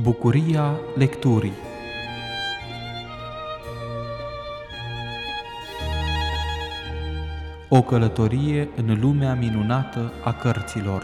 Bucuria lecturii. O călătorie în lumea minunată a cărților.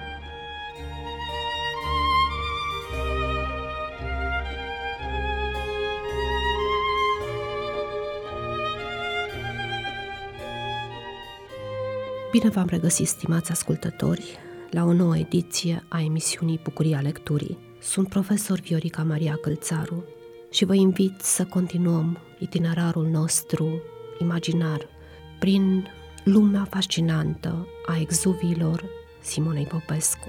Bine v-am regăsit, stimați ascultători, la o nouă ediție a emisiunii Bucuria lecturii. Sunt profesor Viorica Maria Călțaru și vă invit să continuăm itinerarul nostru imaginar prin lumea fascinantă a exuviilor Simonei Popescu.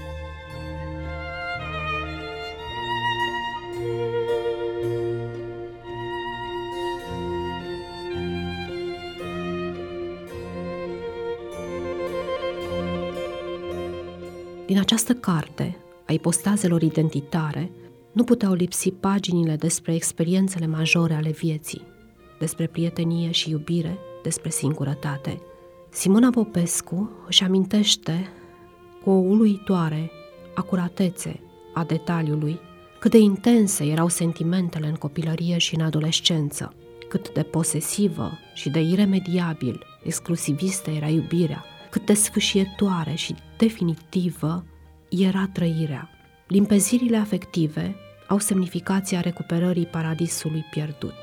Din această carte a ipostazelor identitare nu puteau lipsi paginile despre experiențele majore ale vieții, despre prietenie și iubire, despre singurătate. Simona Popescu își amintește cu o uluitoare acuratețe a detaliului cât de intense erau sentimentele în copilărie și în adolescență, cât de posesivă și de iremediabil exclusivistă era iubirea, cât de sfâșietoare și definitivă era trăirea. Limpezirile afective au semnificația recuperării paradisului pierdut.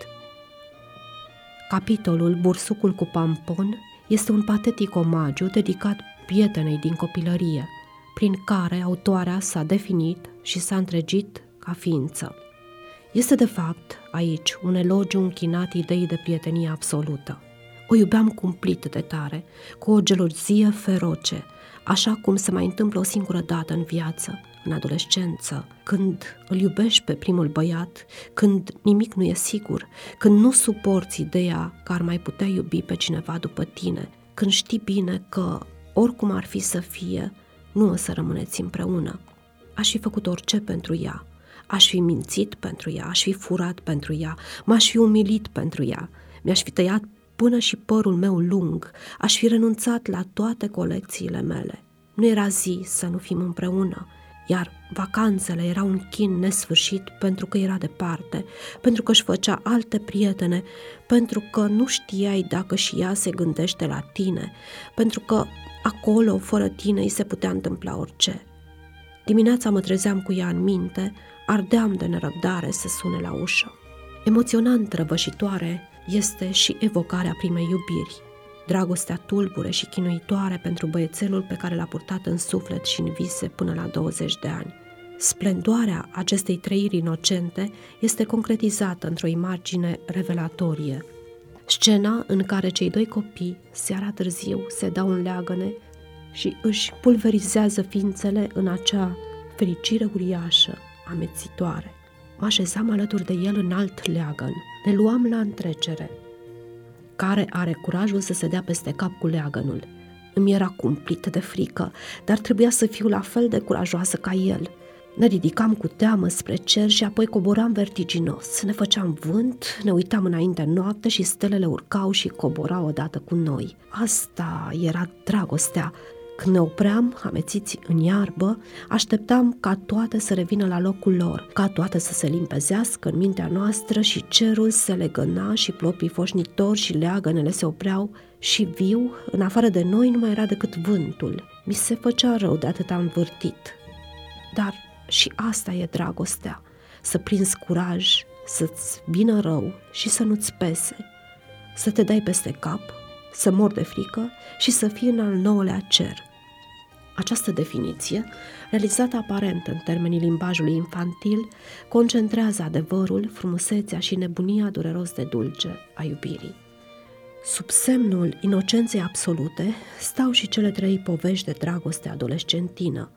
Capitolul Bursucul cu Pampon este un patetic omagiu dedicat prietenei din copilărie, prin care autoarea s-a definit și s-a întregit ca ființă. Este de fapt aici un elogiu închinat ideii de prietenie absolută. O iubeam cumplit de tare, cu o gelozie feroce, așa cum se mai întâmplă o singură dată în viață, în adolescență, când îl iubești pe primul băiat, când nimic nu e sigur, când nu suporți ideea că ar mai putea iubi pe cineva după tine, când știi bine că, oricum ar fi să fie, nu o să rămâneți împreună. Aș fi făcut orice pentru ea, aș fi mințit pentru ea, aș fi furat pentru ea, m-aș fi umilit pentru ea, mi-aș fi tăiat până și părul meu lung, aș fi renunțat la toate colecțiile mele. Nu era zi să nu fim împreună, iar vacanțele erau un chin nesfârșit pentru că era departe, pentru că își făcea alte prietene, pentru că nu știai dacă și ea se gândește la tine, pentru că acolo, fără tine, îi se putea întâmpla orice. Dimineața mă trezeam cu ea în minte, ardeam de nerăbdare să sune la ușă. Emoționant răvășitoare este și evocarea primei iubiri, dragostea tulbure și chinuitoare pentru băiețelul pe care l-a purtat în suflet și în vise până la 20 de ani. Splendoarea acestei trăiri inocente este concretizată într-o imagine revelatorie. Scena în care cei doi copii, seara târziu, se dau în leagăne și își pulverizează ființele în acea fericire uriașă, amețitoare. Mă așezam alături de el în alt leagăn, ne luam la întrecere. Care are curajul să se dea peste cap cu leagănul? Îmi era cumplit de frică, dar trebuia să fiu la fel de curajoasă ca el. Ne ridicam cu teamă spre cer și apoi coboram vertiginos. Ne făceam vânt, ne uitam înainte în noapte și stelele urcau și coborau odată cu noi. Asta era dragostea. Când ne opream, amețiți în iarbă, așteptam ca toate să revină la locul lor, ca toate să se limpezească în mintea noastră și cerul se legăna și plopii foșnitori și leagănele se opreau și viu, în afară de noi, nu mai era decât vântul. Mi se făcea rău de atât am vârtit. Dar și asta e dragostea, să prinzi curaj, să-ți vină rău și să nu-ți pese, să te dai peste cap, să mori de frică și să fii în al nouălea cer. Această definiție, realizată aparent în termenii limbajului infantil, concentrează adevărul, frumusețea și nebunia dureros de dulce a iubirii. Sub semnul inocenței absolute stau și cele trei povești de dragoste adolescentină,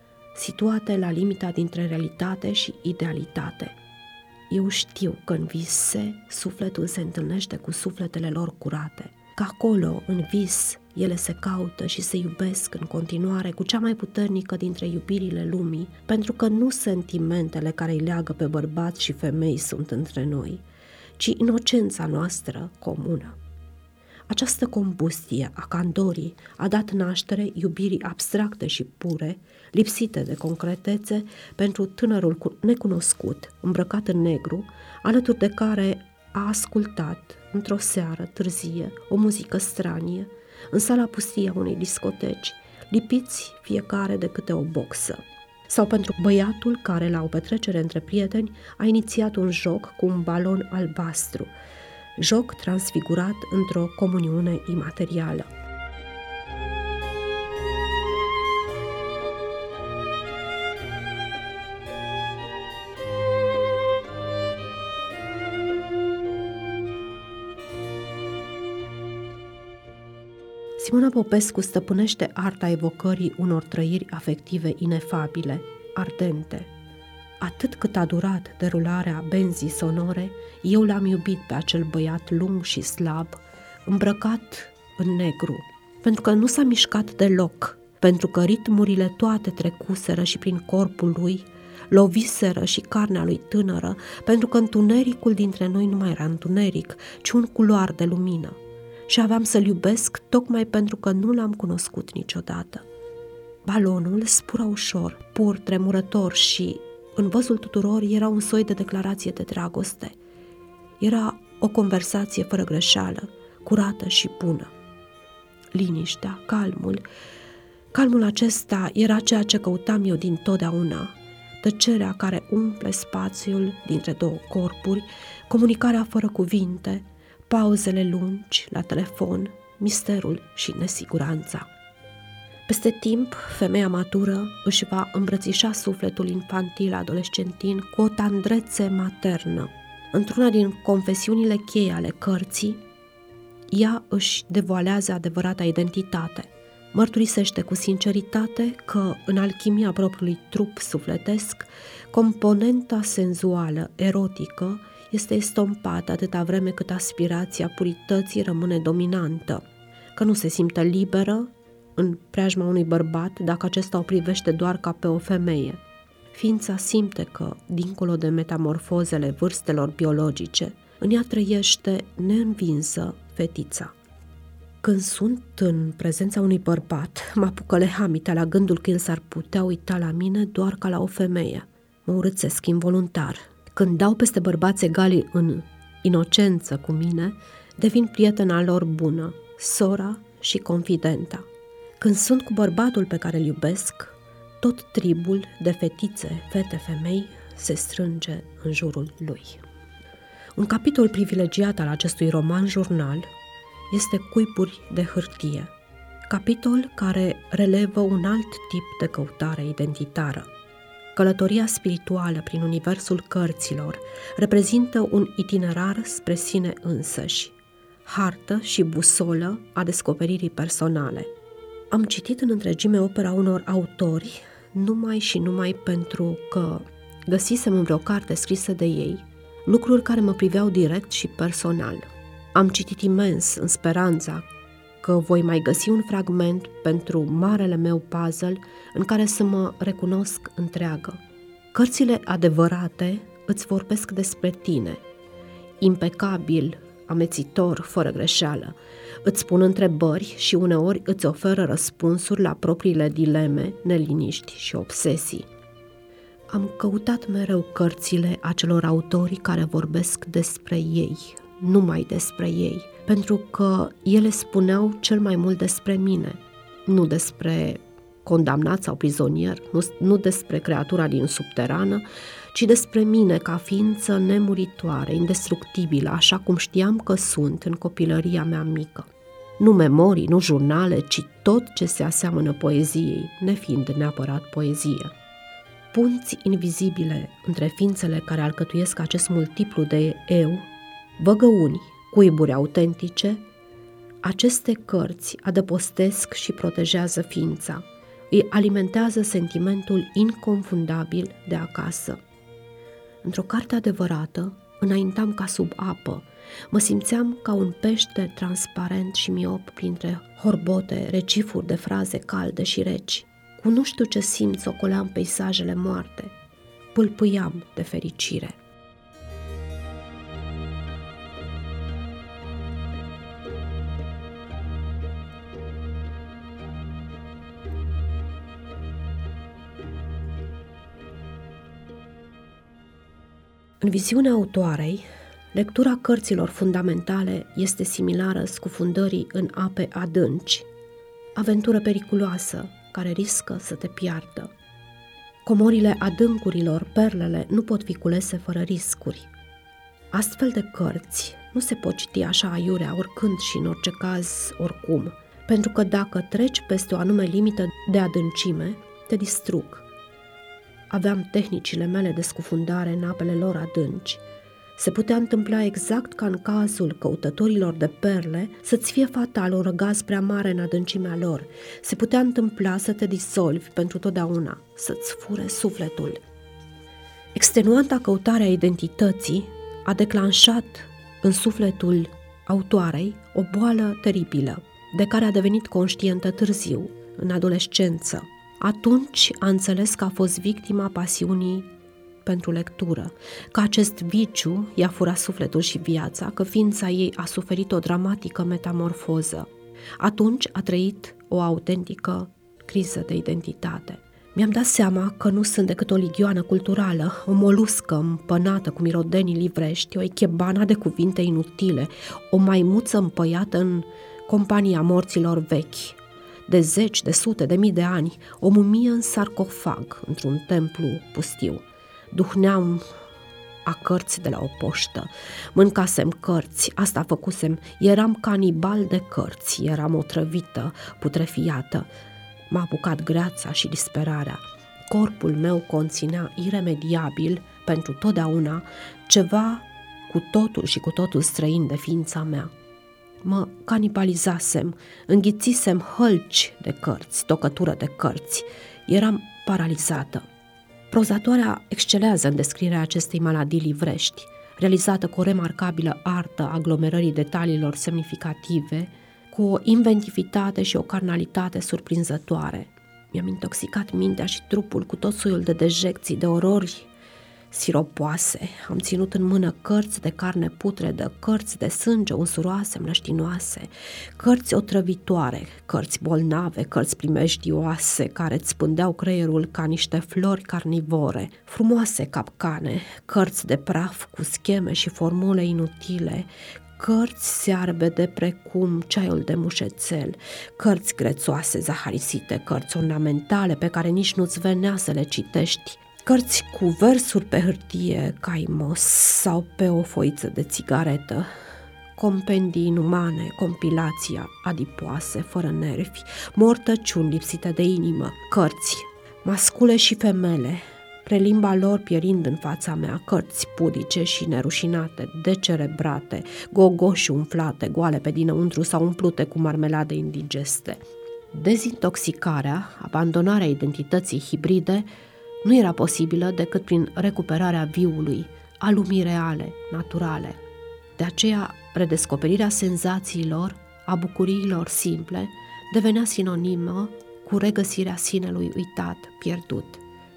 situate la limita dintre realitate și idealitate. Eu știu că în vise sufletul se întâlnește cu sufletele lor curate, că acolo, în vis, ele se caută și se iubesc în continuare cu cea mai puternică dintre iubirile lumii, pentru că nu sentimentele care îi leagă pe bărbați și femei sunt între noi, ci inocența noastră comună. Această combustie a candorii a dat naștere iubirii abstracte și pure, lipsite de concretețe, pentru tânărul necunoscut, îmbrăcat în negru, alături de care a ascultat, într-o seară târzie, o muzică stranie, în sala pustie a unei discoteci, lipiți fiecare de câte o boxă. Sau pentru băiatul care, la o petrecere între prieteni, a inițiat un joc cu un balon albastru, joc transfigurat într-o comuniune imaterială. Simona Popescu stăpânește arta evocării unor trăiri afective inefabile, ardente. Atât cât a durat derularea benzii sonore, eu l-am iubit pe acel băiat lung și slab, îmbrăcat în negru, pentru că nu s-a mișcat deloc, pentru că ritmurile toate trecuseră și prin corpul lui, loviseră și carnea lui tânără, pentru că întunericul dintre noi nu mai era întuneric, ci un culoar de lumină. Și aveam să-l iubesc tocmai pentru că nu l-am cunoscut niciodată. Balonul spura ușor, pur, tremurător și, în văzul tuturor, era un soi de declarație de dragoste. Era o conversație fără greșeală, curată și bună. Liniștea, calmul acesta era ceea ce căutam eu dintotdeauna, tăcerea care umple spațiul dintre două corpuri, comunicarea fără cuvinte, pauzele lungi la telefon, misterul și nesiguranța. Peste timp, femeia matură își va îmbrățișa sufletul infantil-adolescentin cu o tandrețe maternă. Într-una din confesiunile cheie ale cărții, ea își devoalează adevărata identitate. Mărturisește cu sinceritate că, în alchimia propriului trup sufletesc, componenta senzuală, erotică, este estompată atâta vreme cât aspirația purității rămâne dominantă, că nu se simte liberă în preajma unui bărbat dacă acesta o privește doar ca pe o femeie. Ființa simte că, dincolo de metamorfozele vârstelor biologice, în ea trăiește neînvinsă fetița. Când sunt în prezența unui bărbat, mă apucă lehamitea la gândul că el s-ar putea uita la mine doar ca la o femeie. Mă urâțesc involuntar. Când dau peste bărbați egali în inocență cu mine, devin prietena lor bună, sora și confidenta. Când sunt cu bărbatul pe care îl iubesc, tot tribul de fetițe, fete, femei se strânge în jurul lui. Un capitol privilegiat al acestui roman-jurnal este Cuiburi de hârtie, capitol care relevă un alt tip de căutare identitară. Călătoria spirituală prin universul cărților reprezintă un itinerar spre sine însăși, hartă și busolă a descoperirii personale. Am citit în întregime opera unor autori numai pentru că găsisem în vreo carte scrisă de ei lucruri care mă priveau direct și personal. Am citit imens în speranța că voi mai găsi un fragment pentru marele meu puzzle în care să mă recunosc întreagă. Cărțile adevărate îți vorbesc despre tine, impecabil, amețitor, fără greșeală. Îți pun întrebări și uneori îți oferă răspunsuri la propriile dileme, neliniști și obsesii. Am căutat mereu cărțile acelor autori care vorbesc despre ei, numai despre ei, pentru că ele spuneau cel mai mult despre mine, nu despre condamnat sau prizonier, nu despre creatura din subterană, ci despre mine ca ființă nemuritoare, indestructibilă, așa cum știam că sunt în copilăria mea mică. Nu memorii, nu jurnale, ci tot ce se aseamănă poeziei, nefiind neapărat poezie. Punți invizibile între ființele care alcătuiesc acest multiplu de eu, văgăuni, cuiburi autentice, aceste cărți adăpostesc și protejează ființa, îi alimentează sentimentul inconfundabil de acasă. Într-o carte adevărată, înaintam ca sub apă, mă simțeam ca un pește transparent și miop printre horbote, recifuri de fraze calde și reci. Cu nu știu ce simț ocoleam peisajele moarte, pâlpâiam de fericire. În viziunea autoarei, lectura cărților fundamentale este similară scufundării în ape adânci, aventură periculoasă care riscă să te piardă. Comorile adâncurilor, perlele, nu pot fi culese fără riscuri. Astfel de cărți nu se pot citi așa aiurea, oricând și în orice caz, oricum, pentru că dacă treci peste o anume limită de adâncime, te distrug. Aveam tehnicile mele de scufundare în apele lor adânci. Se putea întâmpla exact ca în cazul căutătorilor de perle să-ți fie fatal un răgaz prea mare în adâncimea lor. Se putea întâmpla să te disolvi pentru totdeauna, să-ți fure sufletul. Extenuanta căutarea identității a declanșat în sufletul autoarei o boală teribilă, de care a devenit conștientă târziu, în adolescență. Atunci a înțeles că a fost victima pasiunii pentru lectură, că acest viciu i-a furat sufletul și viața, că ființa ei a suferit o dramatică metamorfoză. Atunci a trăit o autentică criză de identitate. Mi-am dat seama că nu sunt decât o ligioană culturală, o moluscă împănată cu mirodenii livrești, o echebana de cuvinte inutile, o maimuță împăiată în compania morților vechi, de zeci, de sute, de mii de ani, o mumie în sarcofag într-un templu pustiu. Duhneam a cărți de la o poștă, mâncasem cărți, asta făcusem, eram canibal de cărți, eram otrăvită, putrefiată. M-a apucat greața și disperarea. Corpul meu conținea iremediabil, pentru totdeauna, ceva cu totul și cu totul străin de ființa mea. Mă canibalizasem, înghițisem hălci de cărți, tocătură de cărți. Eram paralizată. Prozatoarea excelează în descrierea acestei maladii livrești, realizată cu o remarcabilă artă aglomerării detaliilor semnificative, cu o inventivitate și o carnalitate surprinzătoare. Mi-am intoxicat mintea și trupul cu tot soiul de dejecții, de orori siropoase. Am ținut în mână cărți de carne putredă, cărți de sânge unsuroase, mlăștinoase, cărți otrăvitoare, cărți bolnave, cărți primejdioase, care îți spândeau creierul ca niște flori carnivore, frumoase capcane, cărți de praf cu scheme și formule inutile, cărți searbede precum ceaiul de mușețel, cărți grețoase, zaharisite, cărți ornamentale pe care nici nu-ți venea să le citești, cărți cu versuri pe hârtie caimos sau pe o foiță de țigaretă, compendii inumane, compilația adipoase, fără nervi, mortăciuni lipsite de inimă, cărți mascule și femele, prelimba lor pierind în fața mea, cărți pudice și nerușinate, decerebrate, gogoși umflate, goale pe dinăuntru sau umplute cu marmelade indigeste. Dezintoxicarea, abandonarea identității hibride, nu era posibilă decât prin recuperarea viului, a lumii reale, naturale. De aceea, redescoperirea senzațiilor, a bucuriilor simple, devenea sinonimă cu regăsirea sinelui uitat, pierdut.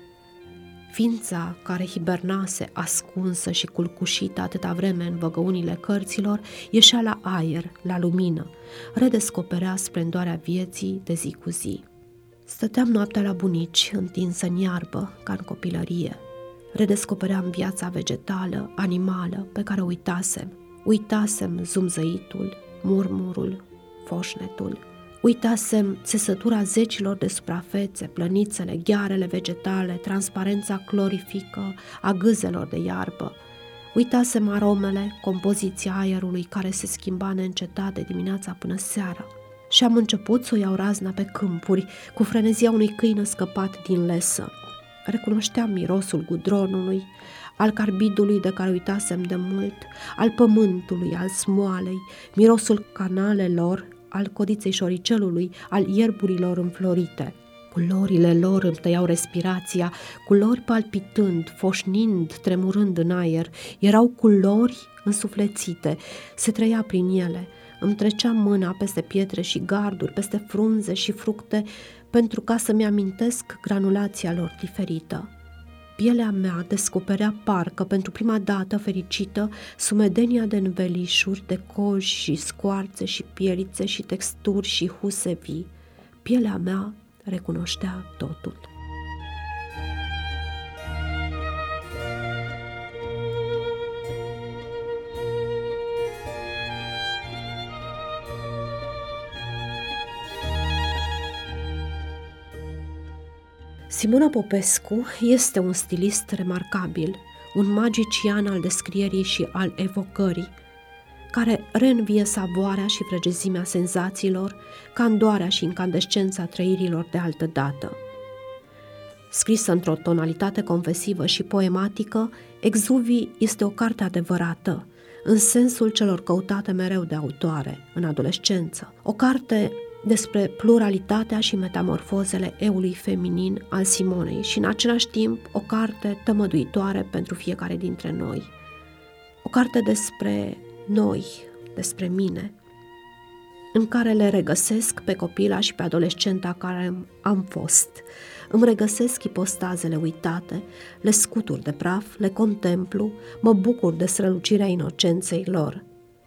Ființa care hibernase ascunsă și culcușită atâta vreme în văgăunile cărților, ieșea la aer, la lumină, redescoperea splendoarea vieții de zi cu zi. Stăteam noaptea la bunici, întinsă în iarbă, ca în copilărie. Redescopeream viața vegetală, animală, pe care uitasem zumzăitul, murmurul, foșnetul. Uitasem țesătura zecilor de suprafețe, plănițele, ghearele vegetale, transparența clorifică a gâzelor de iarbă. Uitasem aromele, compoziția aerului care se schimba neîncetat de dimineața până seara. Și am început să o iau razna pe câmpuri, cu frenezia unui câine scăpat din lesă. Recunoșteam mirosul gudronului, al carbidului de care uitasem de mult, al pământului, al smoalei, mirosul canalelor, al codiței șoricelului, al ierburilor înflorite. Culorile lor îmi tăiau respirația, culori palpitând, foșnind, tremurând în aer. Erau culori însuflețite, se trăia prin ele. Îmi trecea mâna peste pietre și garduri, peste frunze și fructe, pentru ca să-mi amintesc granulația lor diferită. Pielea mea descoperea parcă pentru prima dată fericită sumedenia de învelișuri, de coji și scoarțe și pielițe și texturi și huse vii. Pielea mea recunoștea totul. Simona Popescu este un stilist remarcabil, un magician al descrierii și al evocării, care reînvie savoarea și frăgezimea senzațiilor, candoarea și incandescența trăirilor de altă dată. Scrisă într-o tonalitate confesivă și poematică, Exuvii este o carte adevărată, în sensul celor căutate mereu de autoare, în adolescență. O carte despre pluralitatea și metamorfozele eului feminin al Simonei și, în același timp, o carte tămăduitoare pentru fiecare dintre noi. O carte despre noi, despre mine, în care le regăsesc pe copila și pe adolescenta care am fost. Îmi regăsesc ipostazele uitate, le scutur de praf, le contemplu, mă bucur de strălucirea inocenței lor.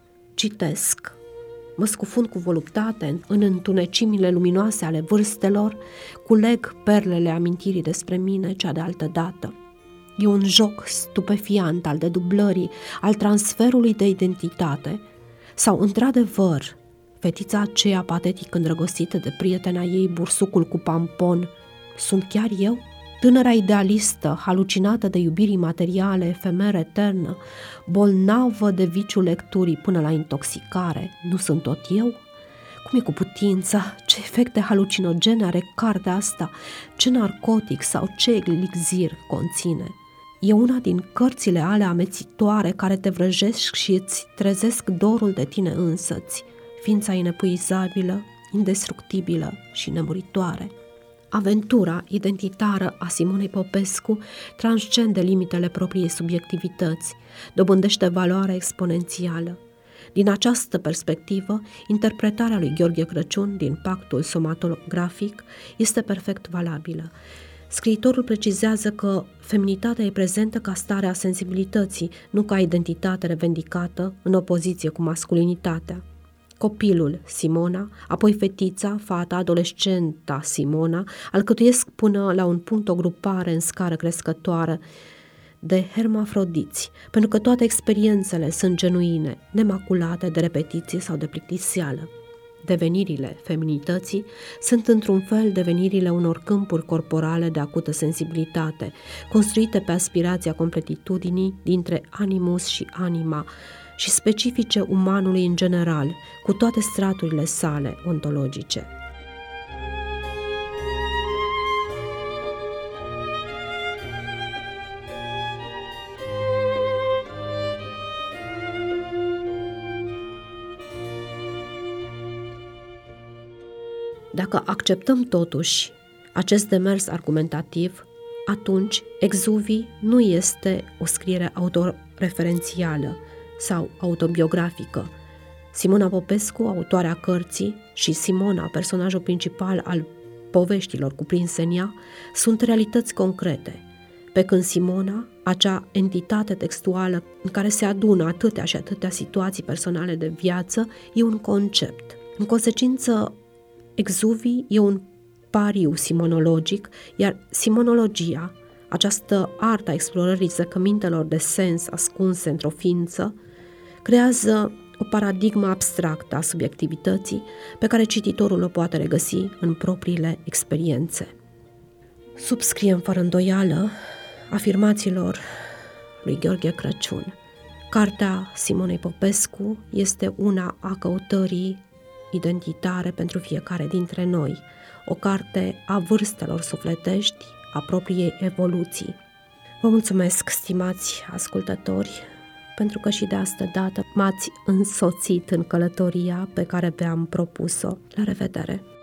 Citesc, mă scufund cu voluptate în întunecimile luminoase ale vârstelor, culeg perlele amintirii despre mine cea de altă dată. E un joc stupefiant al dedublării, al transferului de identitate, sau, într-adevăr, fetița aceea patetic îndrăgostită de prietena ei, bursucul cu pampon, sunt chiar eu? Tânăra idealistă, halucinată de iubiri materiale, efemeră, eternă, bolnavă de viciul lecturii până la intoxicare, nu sunt tot eu? Cum e cu putința? Ce efecte halucinogene are cartea asta? Ce narcotic sau ce elixir conține? E una din cărțile alea amețitoare care te vrăjesc și îți trezesc dorul de tine însăți, ființa inepuizabilă, indestructibilă și nemuritoare. Aventura identitară a Simonei Popescu transcende limitele propriei subiectivități, dobândește valoare exponențială. Din această perspectivă, interpretarea lui Gheorghe Crăciun din Pactul somatografic este perfect valabilă. Scriitorul precizează că feminitatea e prezentă ca stare a sensibilității, nu ca identitate revendicată în opoziție cu masculinitatea. Copilul, Simona, apoi fetița, fata, adolescenta, Simona, alcătuiesc până la un punct o grupare în scară crescătoare de hermafrodiți, pentru că toate experiențele sunt genuine, nemaculate de repetiție sau de plictiseală. Devenirile feminității sunt într-un fel devenirile unor câmpuri corporale de acută sensibilitate, construite pe aspirația completitudinii dintre animus și anima, și specifice umanului în general, cu toate straturile sale ontologice. Dacă acceptăm totuși acest demers argumentativ, atunci Exuvii nu este o scriere autoreferențială sau autobiografică. Simona Popescu, autoarea cărții, și Simona, personajul principal al poveștilor cuprinse în ea, sunt realități concrete, pe când Simona, acea entitate textuală în care se adună atâtea și atâtea situații personale de viață, e un concept. În consecință, Exuvii e un pariu simonologic, iar simonologia, această artă a explorării zăcămintelor de sens ascunse într-o ființă, creează o paradigmă abstractă a subiectivității pe care cititorul o poate regăsi în propriile experiențe. Subscriem fără îndoială afirmațiilor lui Gheorghe Crăciun. Cartea Simonei Popescu este una a căutării identitare pentru fiecare dintre noi, o carte a vârstelor sufletești, a propriei evoluții. Vă mulțumesc, stimați ascultători, pentru că și de astă dată m-ați însoțit în călătoria pe care v-am propus-o. La revedere!